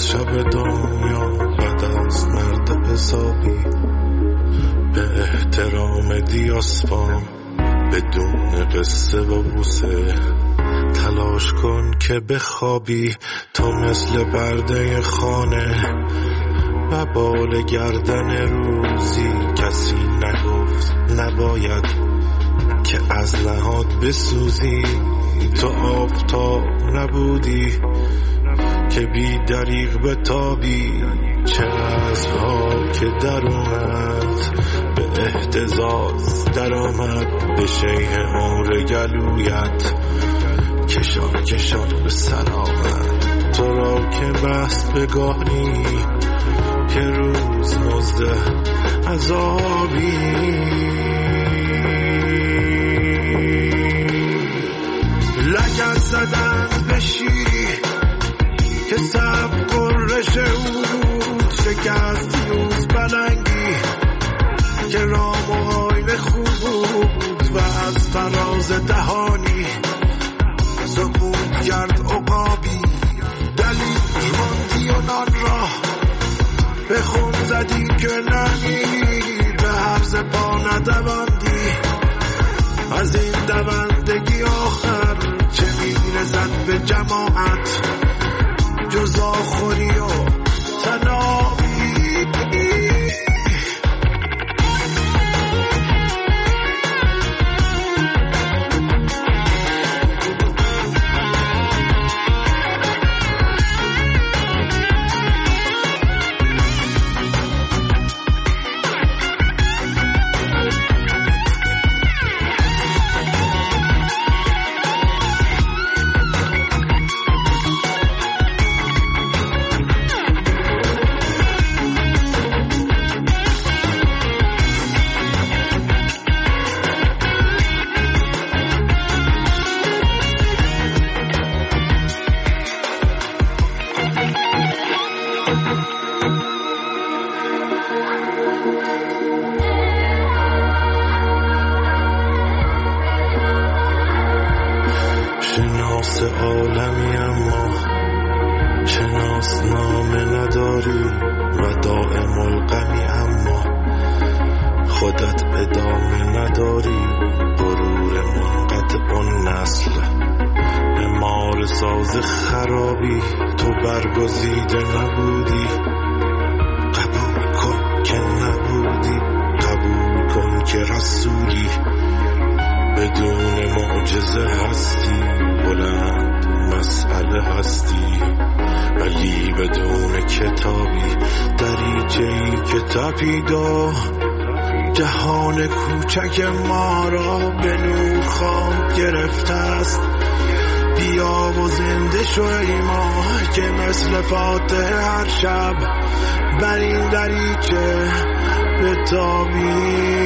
از شب دنیا بد است مرد حسابی، به احترام دیاسپام بدون قصه و بوسه. تلاش کن که بخوابی تو مثل برده خانه، و بال گردن روزی کسی نگفت نباید که از نهاد بسوزی. تو آفتاب نبودی که بی دریغ بتابی، چه نظرها که درونت به اهتزاز در آمد. به شیء عمر گلویت کشان کشان به سر آمد. تو را که بست بگاهی که روز مزده عذابی، لگد زدن به شیری که سب قررش اود، شکست یوز بلنگی که رام و آین خوب و از فراز دهانی سکوت کرد عقابی. دلیل ماندی و نان را به خون زدی که نمی به حرز پا ندواندی. از این دوندگی آخر چه میرسد به جماعت جز آخوری و تنابی. شناس عالمی اما شناس نامه نداری، و دائم الغمی اما خودت ادامه نداری. غرور منقطع النسل امار ساز خرابی، تو برگزیده نبودی. قبول کن که نبودی، قبول کن که رسولی. بدون معجزه هستی، بلند مسئله هستی، ولی بدون کتابی. دریچه‌ای که تپیدا جهان کوچک ما را به نور خواب گرفته است. بیا و زنده شو ای ما که مثل فاتح هر شب بر این دریچه بتابی.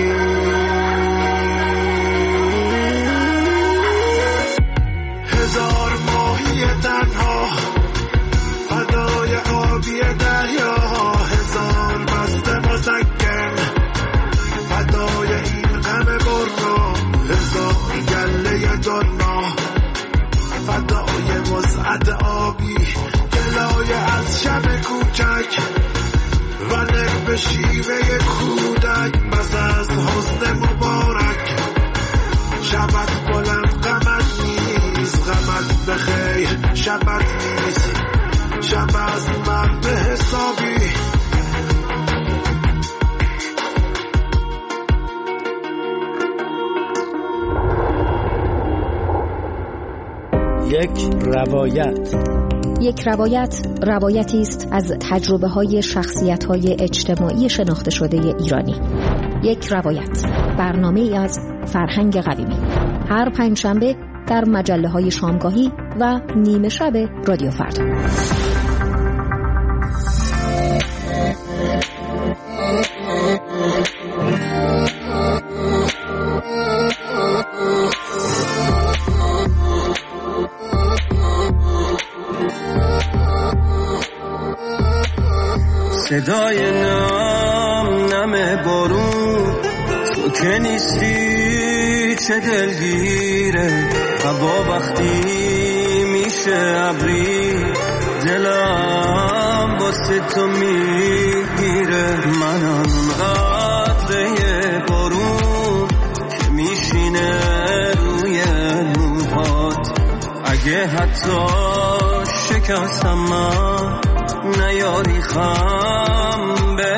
هزار ماهی تنها فدای آبی دریا، هزار بسته مسکن فدای این غم برا، هزار گله دنا فدای وسعت آبی. گلایه از شب کوچک و نک به شیوه کودک، بس از حسن مبارک شبت بلند غمت نیست. غمت بخیر شبت نیست، شب از مرد حسابی. یک روایت روایتی است از تجربه‌های شخصیت‌های اجتماعی شناخته شده ایرانی. یک روایت، برنامه‌ای از فرهنگ قویمی، هر پنجشنبه در مجله‌های شامگاهی و نیمه شب رادیو فردا. صدای نم بارون، تو که نیستی چه دلگیره. هوا وقتی میشه ابری دلم واسه تو میگیره. منم قطره بارون که میشینه روی موهات. اگه حتی شکستم من نیاری خم به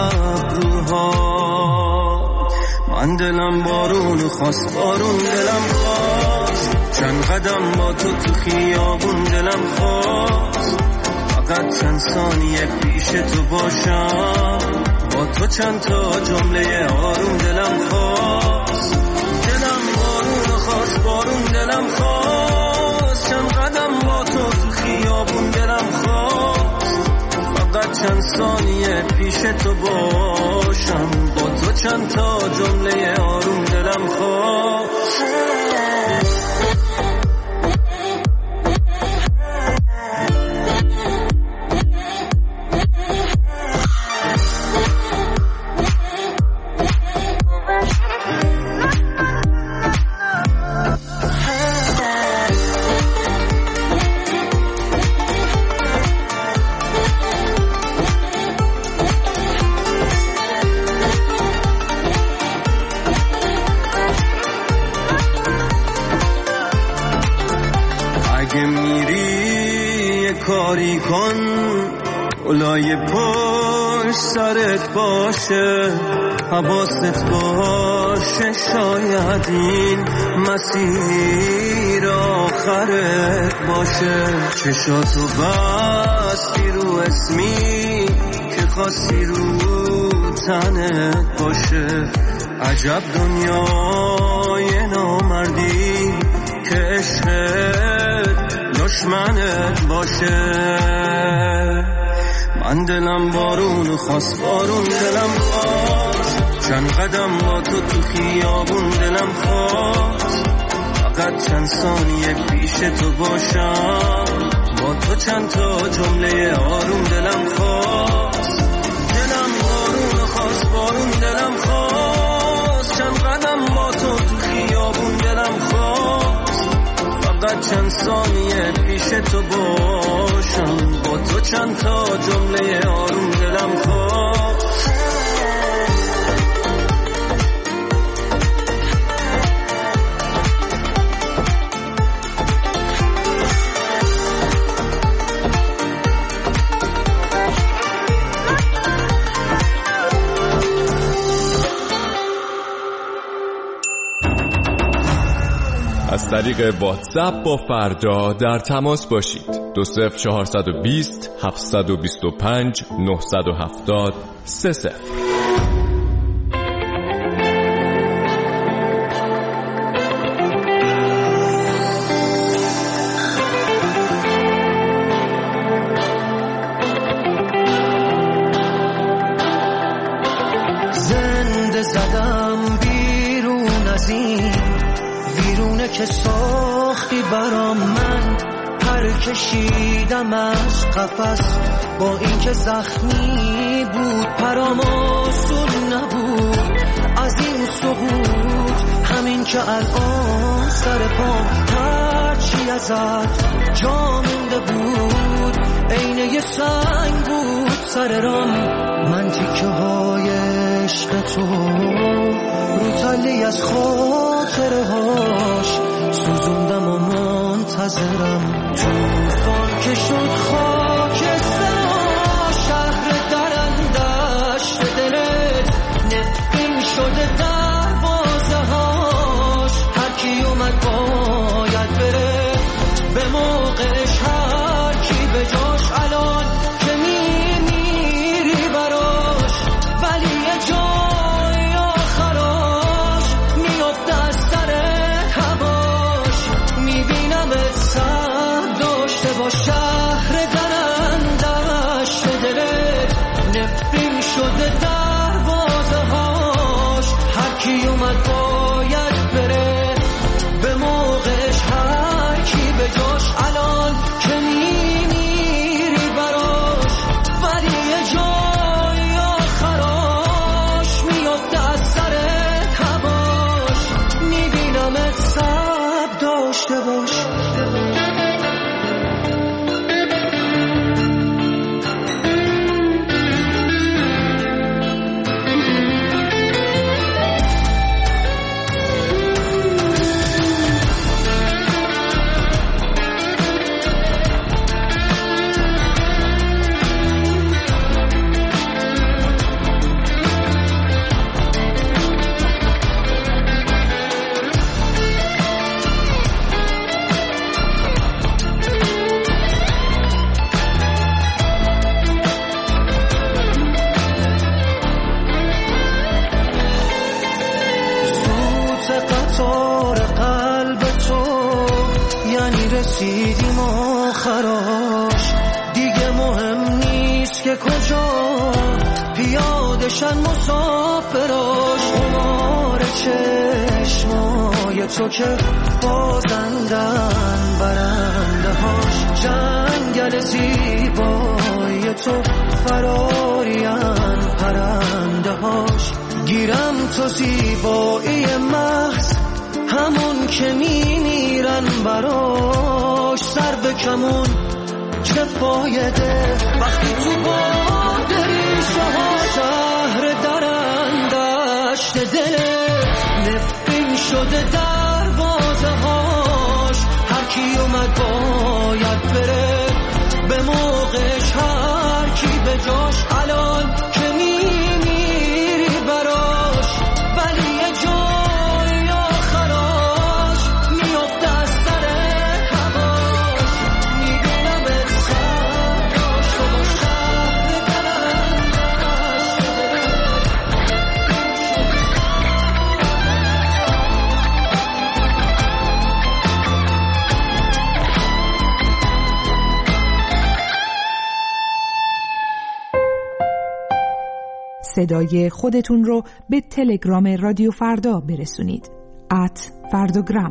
ابروها. من دلم بارون خواست، بارون دلم خواست، چند قدم با تو خیابون دلم خواست. فقط چند ثانیه پیش تو باشم، با تو چند تا جمله آروم دلم خواست. دلم بارون خواست، بارون دلم خواست، چند قدم با تو خیابون دلم خواست. فقط چند ثانیه پیش تو باشم، با تو چند تا جمله آروم دلم خواست. کاری کن اولای پشت سرت باشه، حواست باشه، شاید این مسیر آخرت باشه. چشاتو بستی رو اسمی که خواستی رو تنت باشه. عجب دنیای نامردی که عشقت دشمنت باشه. من دلم بارون خواست، بارون دلم خواست، چند قدم با تو خیابون دلم خواست. فقط چند ثانیه پیش تو باشم، با تو چند تا جمله آروم دلم خواست. دلم بارون خواست، بارون دلم خواست، چند قدم با تو خیابون دلم خواست. فقط چند ثانیه پیش تو باشم، با تو چند تا جمله آروم دلم خواست. از طریق واتساپ با فردا در تماس باشید. 20420 725 970 30. زنده زدم بیرون از این ویرونه که ساختی برام، من پر کشیدم از قفس با اینکه زخمی بود پرام آسون نبود. از این سقوط همین که الان سر پام هرچی ازت جا مونده بود عین یه سنگ بود سر رام. من تیکه های عشق تو رو تلی از خاطره هاش سوزوندم و منتظرم. توفان که شد خاک سرا شهر درندشت دلت نفرین شده دروازه هاش. هر کی اومد باید بره به موقعش، هر کی به جاش الان که میمیری براش. ولی یه جای آخراش میفته از سر هواش. میبینمت سر داشته با شهر درندش دلت نفرین شده دروازه هاش. هر کی اومد باید بره به موقعش، هر کی به جاش الان که میمیری براش. ولی یه جای آخراش میفته از سر هواش. میبینمت صبر داشته باش. رسیدیم آخراش، دیگه مهم نیست که کجا پیادشن مسافراش. خمار چشمای تو که بازندن برنده هاش، جنگل زیبای تو فرارین پرنده هاش. گیرم تو زیبایی محض همون که میمیرن براش، سر به کمون چه فایده وقتی تو باد ریشه ها شهر درندشت دل نفرین شده دروازه هاش. هر کی اومد باید بره به موقعش، هر کی به جاش. الان که میمیری براش ولی یه جای آخراش میفته از سر هواش. میدونم اسخر داشت و با شهر صدای خودتون رو به تلگرام رادیو فردا برسونید. @فرداگرام.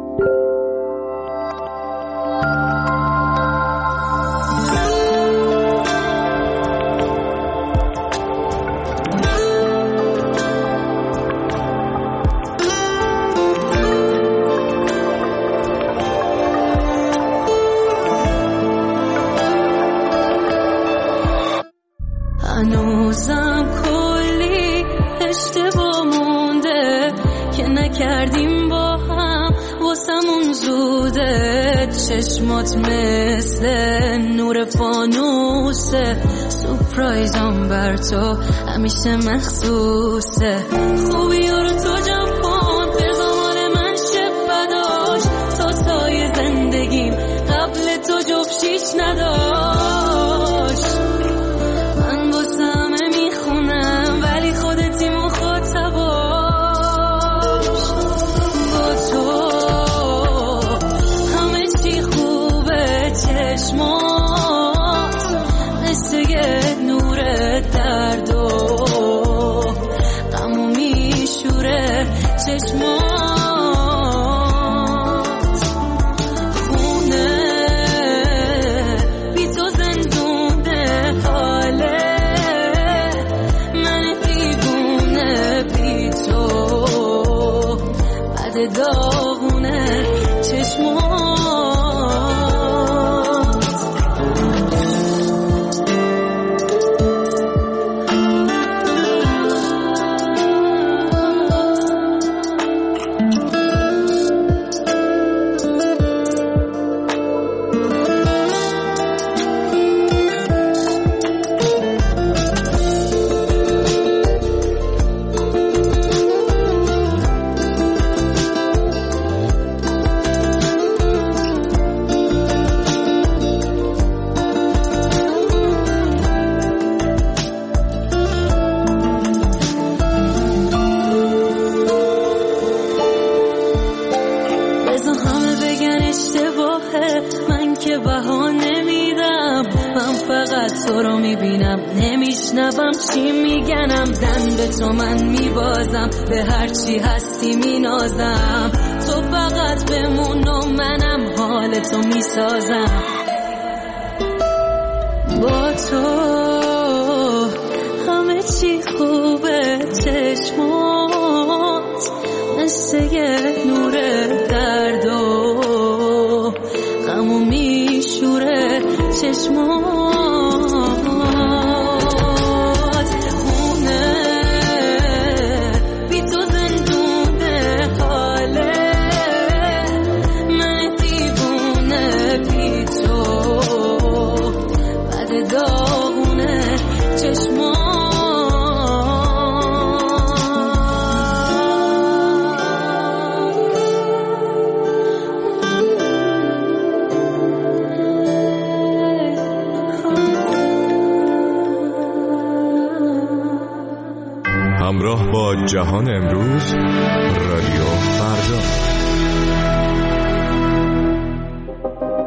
هنوزم کلی اشتباه مونده که نکردیم با هم، واسمون زوده. چشمات مثل نور فانوسه، سورپرایزم بر تو همیشه مخصوصه. خوبی رو تو جمع کن به زمان من شب بداشت، تا تای زندگیم قبل تو جفشیش نداشت. چشمات خونه بی تو زندونه، حاله من دیوونه بی تو بد داغونه. چشمات من که بها نمیدم، من فقط تو رو میبینم، نمیشنوم چی میگنم. دن به تو من میبازم، به هر چی هستی مینازم. تو فقط بمون و منم حال تو میسازم. با تو همه چی خوبه، چشمات مثل یه نور درد و غمو میشوره. چشمات خونه بی تو زندونه، حاله من دیوونه بی تو بد داغونه. چشمات همراه با جهان امروز، رادیو فردا.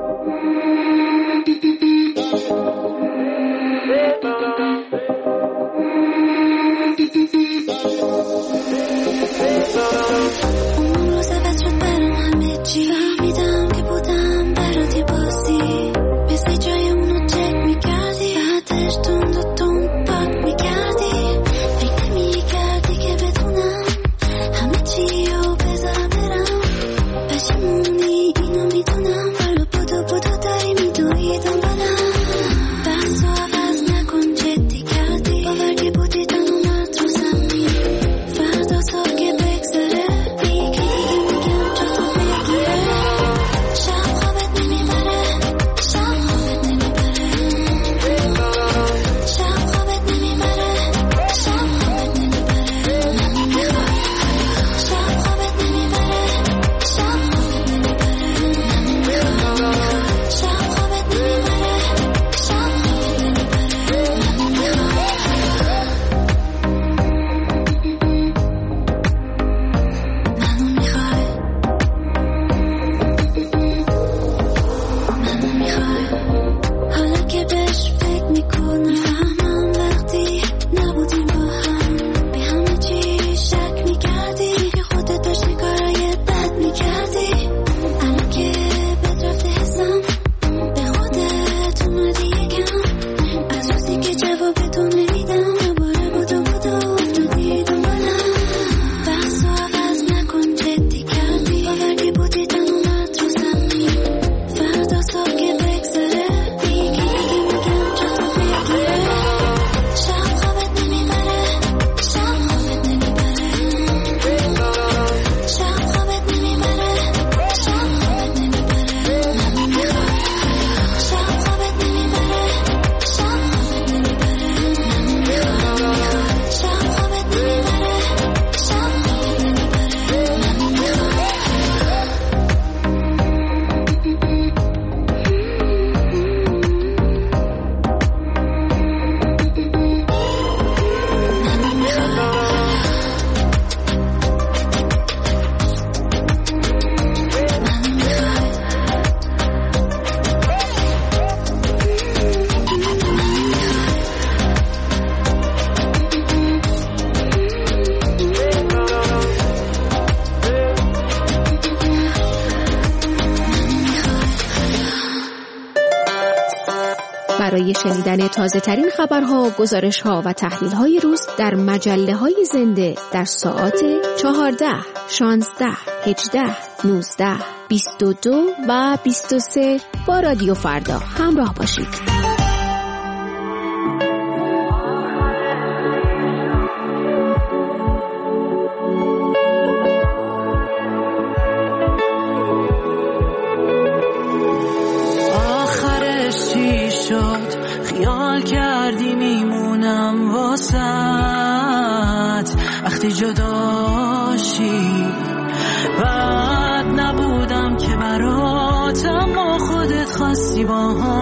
برای شنیدن تازه ترین خبرها، گزارش‌ها و تحلیل‌های روز در مجله‌های زنده در ساعات 14، 16، 18، 19، 22 و 23 با رادیو فردا همراه باشید. خیال کردی میمونم واسط وقتی جداشی، بعد نبودم که برات، اما خودت خواستی با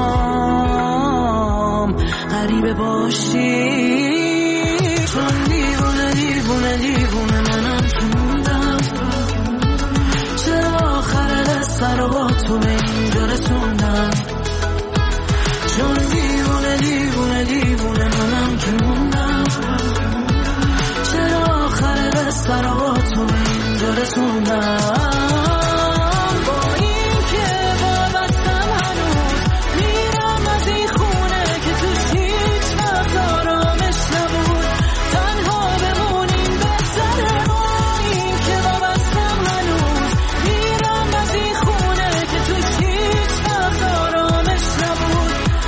هم غریبه باشی. چون دیوونه دیوونه دیوونه منم که موندم، چرا آخر قصه رو با تو به اینجا رسوندم. چون دیوونه دیوونه دیوونه منم که موندم، چرا آخر قصه رو با تو به اینجا رسوندم. با این که وابستم هنوز میرم از این خونه که توش هیچ وقت آرامش نبود، تنها بمونیم بهتره. با این که وابستم هنوز میرم از این خونه که توش هیچ وقت آرامش نبود،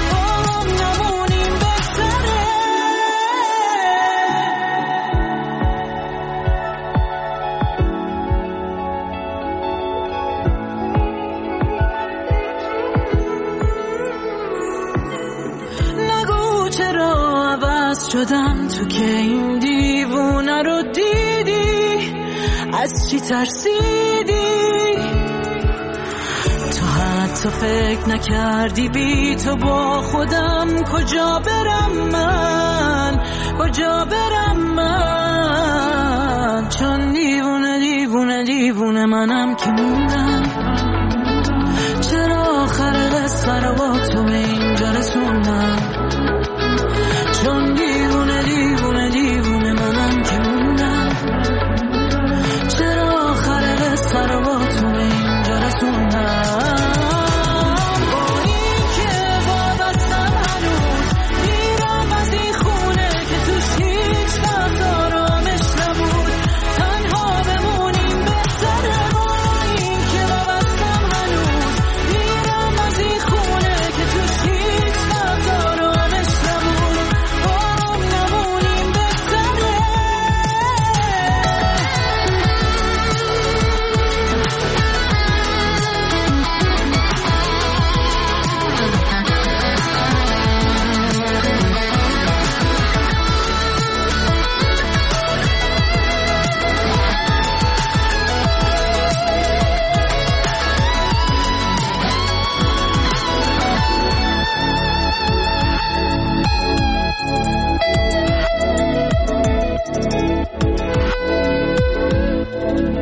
شدم تو که این دیوونه رو دیدی، از چی ترسیدی؟ تو حتی فکر نکردی بی تو با خودم کجا برم من، کجا برم من. چون دیوونه دیوونه دیوونه منم که موندم، چرا آخر قصه رو با تو به اینجا رسوندم. چون دیوونه دیوونه دیوونه منم که موندم، چرا آخر قصه رو با تو به اینجا رسوندم. با این که وابستم هنوز میرم از این خونه که توش هیچ وقت آرامش نبود، تنها بمونیم بهتره. با این که وابستم هنوز میرم از این خونه که توش هیچ وقت آرامش نبود،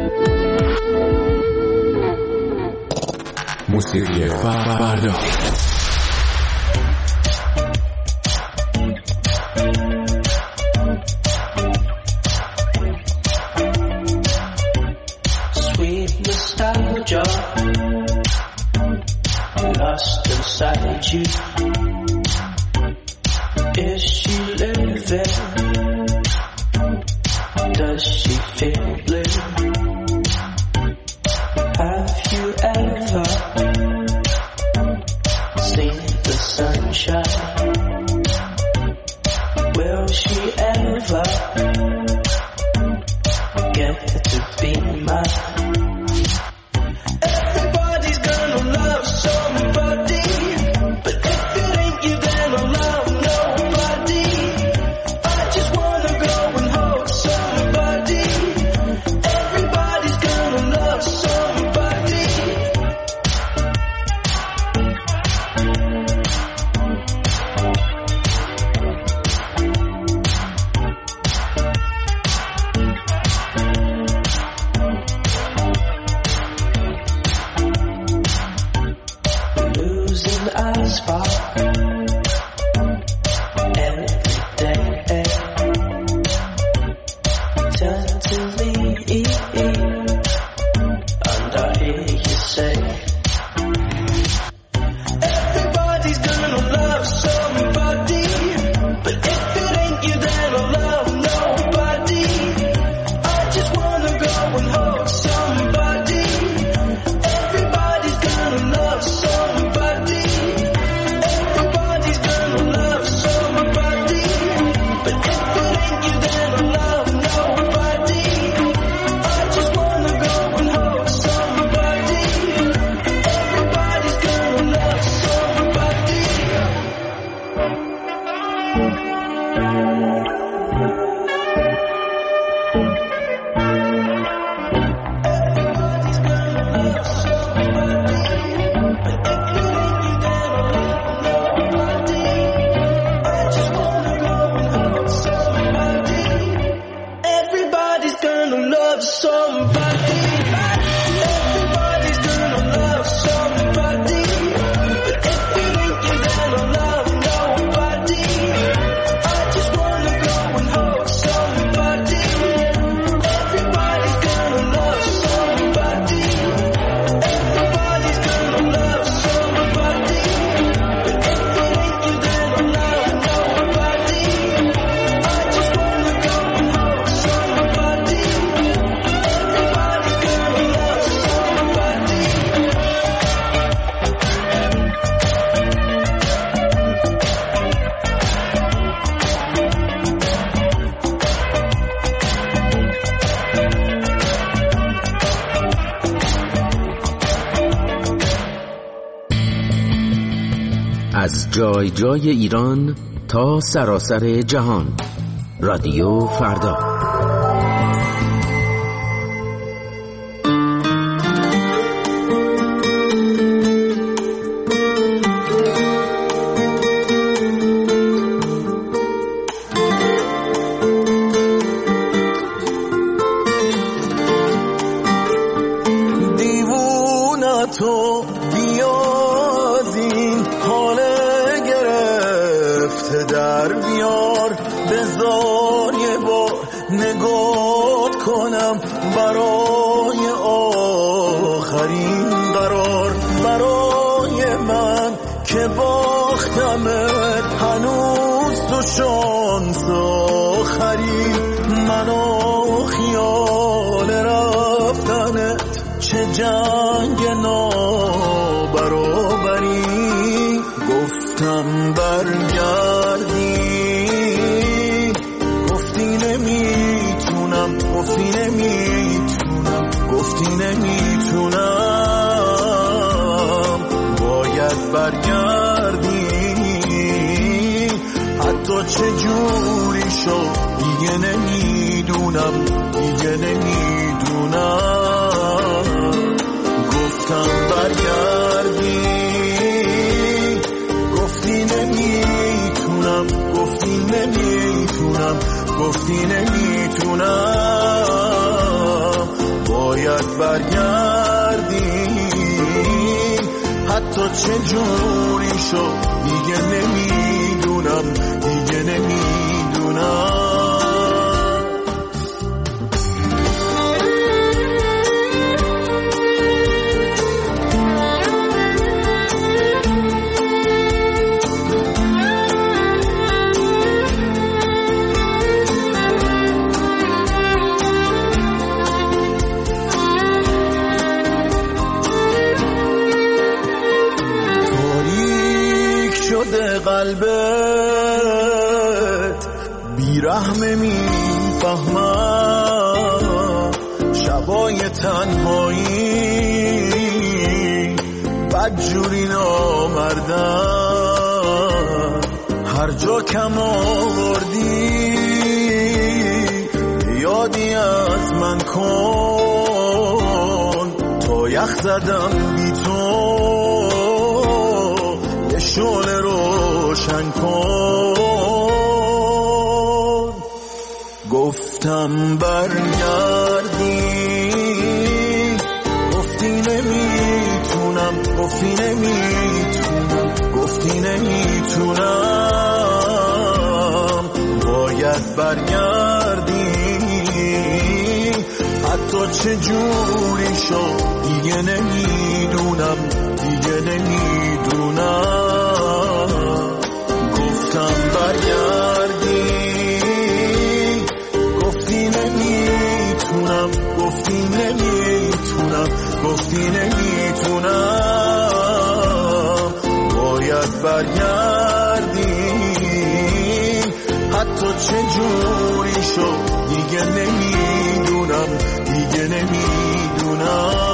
موسیقی فردا. you. Is she living? Does she feel it? Have you ever seen the sunshine? Will she ever get to be mine? Everybody's gonna love somebody, but if it ain't you, then I'll love nobody. I just wanna go and hold somebody. Everybody's gonna love somebody. Losing our spot every day. Turn to leave, and I hear you say, everybody's gonna love somebody, but if it ain't you, then I'll love nobody. I just wanna go and hold somebody. Everybody's gonna love somebody. Everybody's gonna love somebody, but if it ain't you, then I'll love nobody. I just wanna go and hold somebody. Everybody's gonna love somebody. Everybody's gonna love somebody, but if it ain't you, then I'll love nobody. I just wanna go and hold somebody. Everybody's gonna love somebody. Everybody's gonna love somebody, but if it ain't you, then I'll love nobody. I just wanna go and hold somebody. Everybody's gonna love somebody. Everybody's gonna love somebody, but if it ain't you, then I'll love nobody. I just wanna go and hold somebody. Everybody's gonna love somebody. از جای جای ایران تا سراسر جهان، رادیو فردا. دیوونه تو بیاد این حال گرفته در بیار، بذار یه بار نگات کنم برای آخرین قرار. برای من که باختمت هنوز تو شانس آخری، منو خیال رفتنت چه جنگ نابرابری. گفتم برگردی، گفتی نمیتونم، گفتی نمیتونم، گفتی نمیتونم. باید برگردی، حتی چه جوری شد دیگه نمیدونم، دیگه نمیدونم. گفتم برگردی، گفتی نمیتونم، گفتی نمیتونم، گفتی نمیتونم. باید برگردی، حتی چه جوری شد دیگه نمیدونم، دیگه نمیدونم. شده قلبت بیرحمه میفهمم شبای تنهایی بدجوری نامردم هر جا کم آوردی یادی از من کن تا یخ زدم بی تو یه شعله روشن کن گفتم برگردی گفتی نمیتونم گفتی نمیتونم باید برگردی حتی چه جوری شد دیگه نمیدونم گفتم برگردی گفتی نمیتونم باید برگردی حتی چه جوری شد دیگه نمیدونم